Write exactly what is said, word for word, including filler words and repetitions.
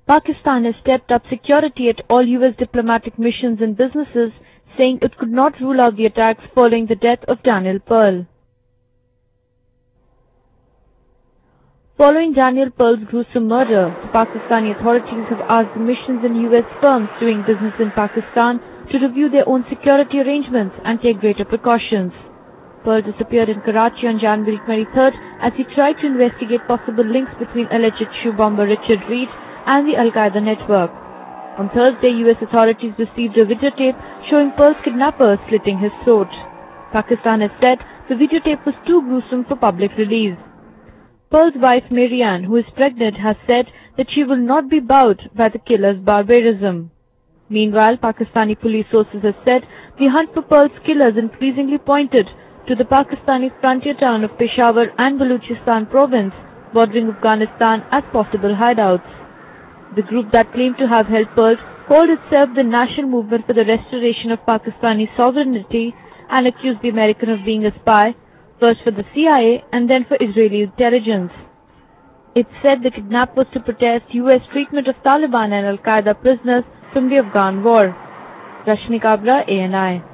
Pakistan has stepped up security at all U S diplomatic missions and businesses, saying it could not rule out the attacks following the death of Daniel Pearl. Following Daniel Pearl's gruesome murder, the Pakistani authorities have asked the missions and U S firms doing business in Pakistan to review their own security arrangements and take greater precautions. Pearl disappeared in Karachi on January twenty-third as he tried to investigate possible links between alleged shoe bomber Richard Reed and the Al-Qaeda network. On Thursday, U S authorities received a videotape showing Pearl's kidnapper slitting his throat. Pakistan has said the videotape was too gruesome for public release. Pearl's wife Marianne, who is pregnant, has said that she will not be bowed by the killer's barbarism. Meanwhile, Pakistani police sources have said the hunt for Pearl's killers increasingly pointed to the Pakistani frontier town of Peshawar and Balochistan province, bordering Afghanistan, as possible hideouts. The group that claimed to have held Pearl called itself the National Movement for the Restoration of Pakistani Sovereignty and accused the American of being a spy, first for the C I A and then for Israeli intelligence. It said the kidnap was to protest U S treatment of Taliban and Al-Qaeda prisoners from the Afghan war. Rashmi Kabra, A N I.